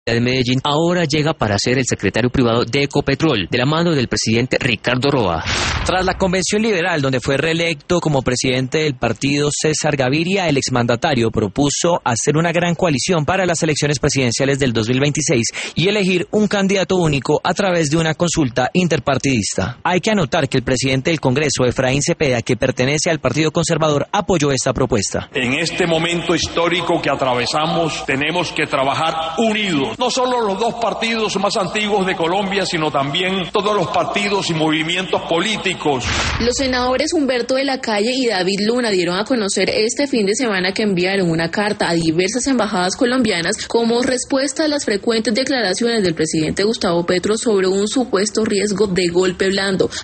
de Medellín, ahora llega para ser el secretario privado de Ecopetrol, de la mano del presidente Ricardo Roa. Tras la convención liberal, donde fue reelecto como presidente del partido César Gaviria, el exmandatario propuso hacer una gran coalición para las elecciones presidenciales del 2026 y elegir un candidato único a través de una consulta interpartidista. Hay que anotar que el presidente del Congreso, Efraín Cepeda, que pertenece al Partido Conservador, apoyó esta propuesta. En este momento histórico que atravesamos, tenemos que trabajar unidos. No solo los dos partidos más antiguos de Colombia, sino también todos los partidos y movimientos políticos. Los senadores Humberto de la Calle y David Luna dieron a conocer este fin de semana que enviaron una carta a diversas embajadas colombianas como respuesta a las frecuentes declaraciones del presidente Gustavo Petro sobre un supuesto riesgo de golpe blando.